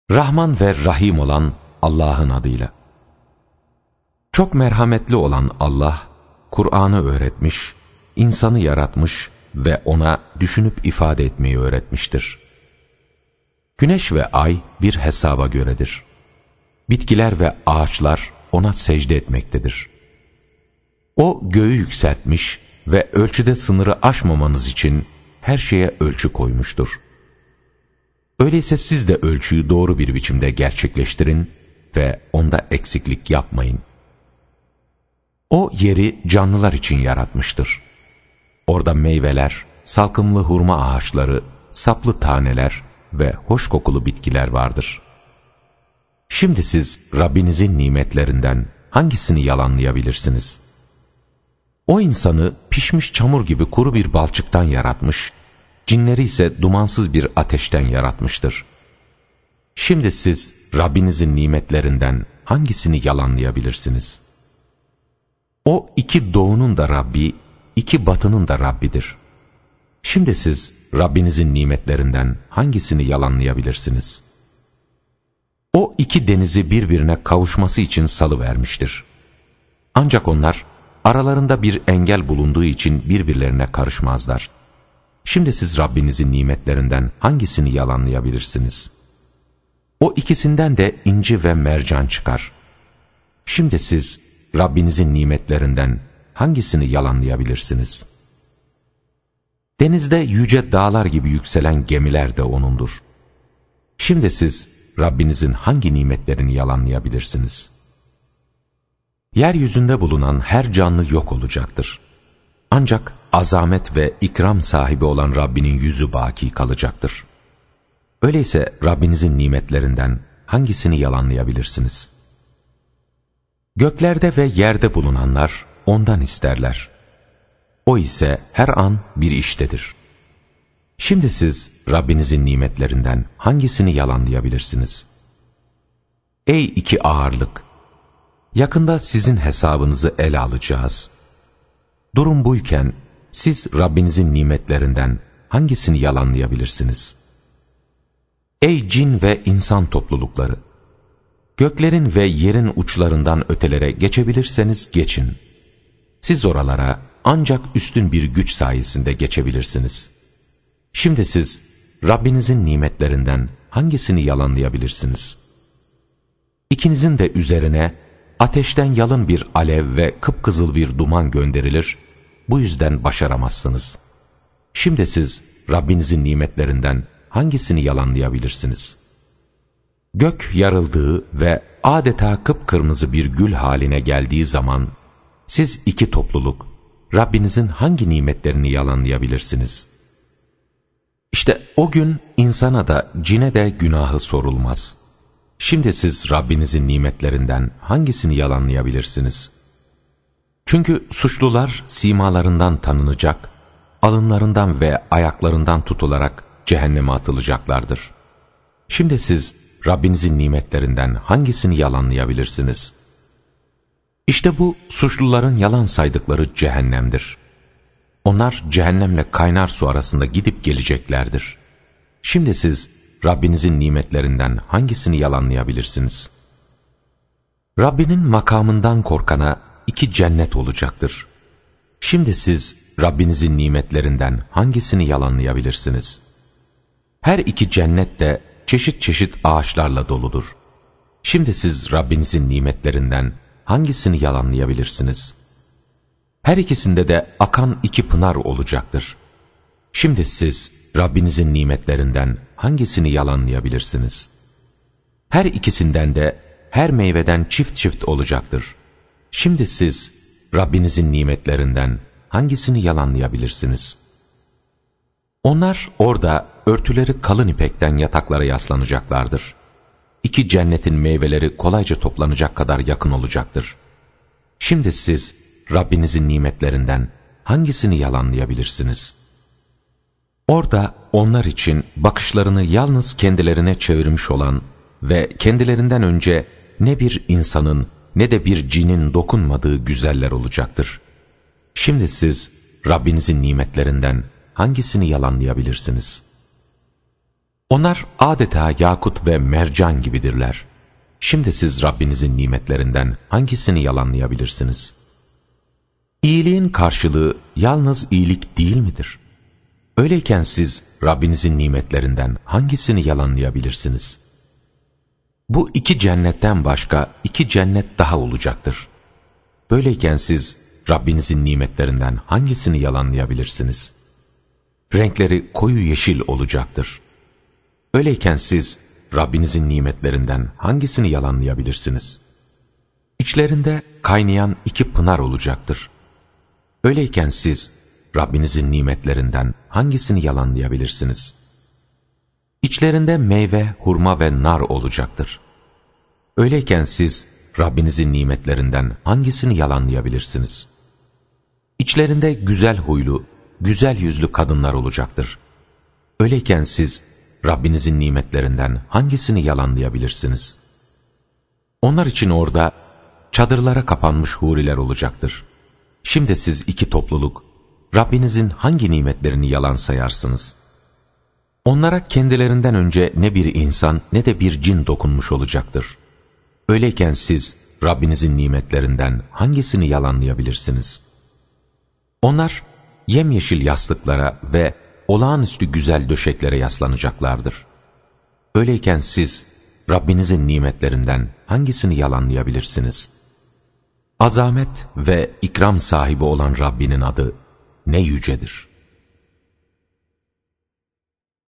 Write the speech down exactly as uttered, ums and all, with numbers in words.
Rahman ve Rahim olan Allah'ın adıyla. Çok merhametli olan Allah, Kur'an'ı öğretmiş, insanı yaratmış ve ona düşünüp ifade etmeyi öğretmiştir. Güneş ve ay bir hesaba göredir. Bitkiler ve ağaçlar ona secde etmektedir. O göğü yükseltmiş ve ölçüde sınırı aşmamanız için her şeye ölçü koymuştur. Öyleyse siz de ölçüyü doğru bir biçimde gerçekleştirin ve onda eksiklik yapmayın. O yeri canlılar için yaratmıştır. Orada meyveler, salkımlı hurma ağaçları, saplı taneler ve hoş kokulu bitkiler vardır. Şimdi siz Rabbinizin nimetlerinden hangisini yalanlayabilirsiniz? O insanı pişmiş çamur gibi kuru bir balçıktan yaratmış, cinleri ise dumansız bir ateşten yaratmıştır. Şimdi siz Rabbinizin nimetlerinden hangisini yalanlayabilirsiniz? O iki doğunun da Rabbi, iki batının da Rabbidir. Şimdi siz Rabbinizin nimetlerinden hangisini yalanlayabilirsiniz? O iki denizi birbirine kavuşması için salıvermiştir. Ancak onlar aralarında bir engel bulunduğu için birbirlerine karışmazlar. Şimdi siz Rabbinizin nimetlerinden hangisini yalanlayabilirsiniz? O ikisinden de inci ve mercan çıkar. Şimdi siz Rabbinizin nimetlerinden hangisini yalanlayabilirsiniz? Denizde yüce dağlar gibi yükselen gemiler de O'nundur. Şimdi siz Rabbinizin hangi nimetlerini yalanlayabilirsiniz? Yeryüzünde bulunan her canlı yok olacaktır. Ancak azamet ve ikram sahibi olan Rabbinin yüzü baki kalacaktır. Öyleyse Rabbinizin nimetlerinden hangisini yalanlayabilirsiniz? Göklerde ve yerde bulunanlar ondan isterler. O ise her an bir iştedir. Şimdi siz Rabbinizin nimetlerinden hangisini yalanlayabilirsiniz? Ey iki ağırlık! Yakında sizin hesabınızı ele alacağız. Durum buyken siz Rabbinizin nimetlerinden hangisini yalanlayabilirsiniz? Ey cin ve insan toplulukları! Göklerin ve yerin uçlarından ötelere geçebilirseniz geçin. Siz oralara ancak üstün bir güç sayesinde geçebilirsiniz. Şimdi siz Rabbinizin nimetlerinden hangisini yalanlayabilirsiniz? İkinizin de üzerine ateşten yalın bir alev ve kıpkızıl bir duman gönderilir, bu yüzden başaramazsınız. Şimdi siz Rabbinizin nimetlerinden hangisini yalanlayabilirsiniz? Gök yarıldığı ve adeta kıpkırmızı bir gül haline geldiği zaman, siz iki topluluk, Rabbinizin hangi nimetlerini yalanlayabilirsiniz? İşte o gün insana da cine de günahı sorulmaz. Şimdi siz Rabbinizin nimetlerinden hangisini yalanlayabilirsiniz? Çünkü suçlular simalarından tanınacak, alınlarından ve ayaklarından tutularak cehenneme atılacaklardır. Şimdi siz Rabbinizin nimetlerinden hangisini yalanlayabilirsiniz? İşte bu suçluların yalan saydıkları cehennemdir. Onlar cehennemle kaynar su arasında gidip geleceklerdir. Şimdi siz Rabbinizin nimetlerinden hangisini yalanlayabilirsiniz? Rabbinin makamından korkana iki cennet olacaktır. Şimdi siz Rabbinizin nimetlerinden hangisini yalanlayabilirsiniz? Her iki cennet de çeşit çeşit ağaçlarla doludur. Şimdi siz Rabbinizin nimetlerinden hangisini yalanlayabilirsiniz? Her ikisinde de akan iki pınar olacaktır. Şimdi siz Rabbinizin nimetlerinden hangisini yalanlayabilirsiniz? Her ikisinden de her meyveden çift çift olacaktır. Şimdi siz Rabbinizin nimetlerinden hangisini yalanlayabilirsiniz? Onlar orada örtüleri kalın ipekten yataklara yaslanacaklardır. İki cennetin meyveleri kolayca toplanacak kadar yakın olacaktır. Şimdi siz Rabbinizin nimetlerinden hangisini yalanlayabilirsiniz? Orada onlar için bakışlarını yalnız kendilerine çevirmiş olan ve kendilerinden önce ne bir insanın ne de bir cinin dokunmadığı güzeller olacaktır. Şimdi siz Rabbinizin nimetlerinden hangisini yalanlayabilirsiniz? Onlar adeta yakut ve mercan gibidirler. Şimdi siz Rabbinizin nimetlerinden hangisini yalanlayabilirsiniz? İyiliğin karşılığı yalnız iyilik değil midir? Öyleyken siz Rabbinizin nimetlerinden hangisini yalanlayabilirsiniz? Bu iki cennetten başka iki cennet daha olacaktır. Böyleyken siz Rabbinizin nimetlerinden hangisini yalanlayabilirsiniz? Renkleri koyu yeşil olacaktır. Öyleyken siz Rabbinizin nimetlerinden hangisini yalanlayabilirsiniz? İçlerinde kaynayan iki pınar olacaktır. Öyleyken siz Rabbinizin nimetlerinden hangisini yalanlayabilirsiniz? İçlerinde meyve, hurma ve nar olacaktır. Öyleyken siz Rabbinizin nimetlerinden hangisini yalanlayabilirsiniz? İçlerinde güzel huylu, güzel yüzlü kadınlar olacaktır. Öyleyken siz Rabbinizin nimetlerinden hangisini yalanlayabilirsiniz? Onlar için orada çadırlara kapanmış huriler olacaktır. Şimdi siz iki topluluk, Rabbinizin hangi nimetlerini yalan sayarsınız? Onlara kendilerinden önce ne bir insan ne de bir cin dokunmuş olacaktır. Öyleyken siz Rabbinizin nimetlerinden hangisini yalanlayabilirsiniz? Onlar yemyeşil yastıklara ve olağanüstü güzel döşeklere yaslanacaklardır. Öyleyken siz Rabbinizin nimetlerinden hangisini yalanlayabilirsiniz? Azamet ve ikram sahibi olan Rabbinin adı ne yücedir.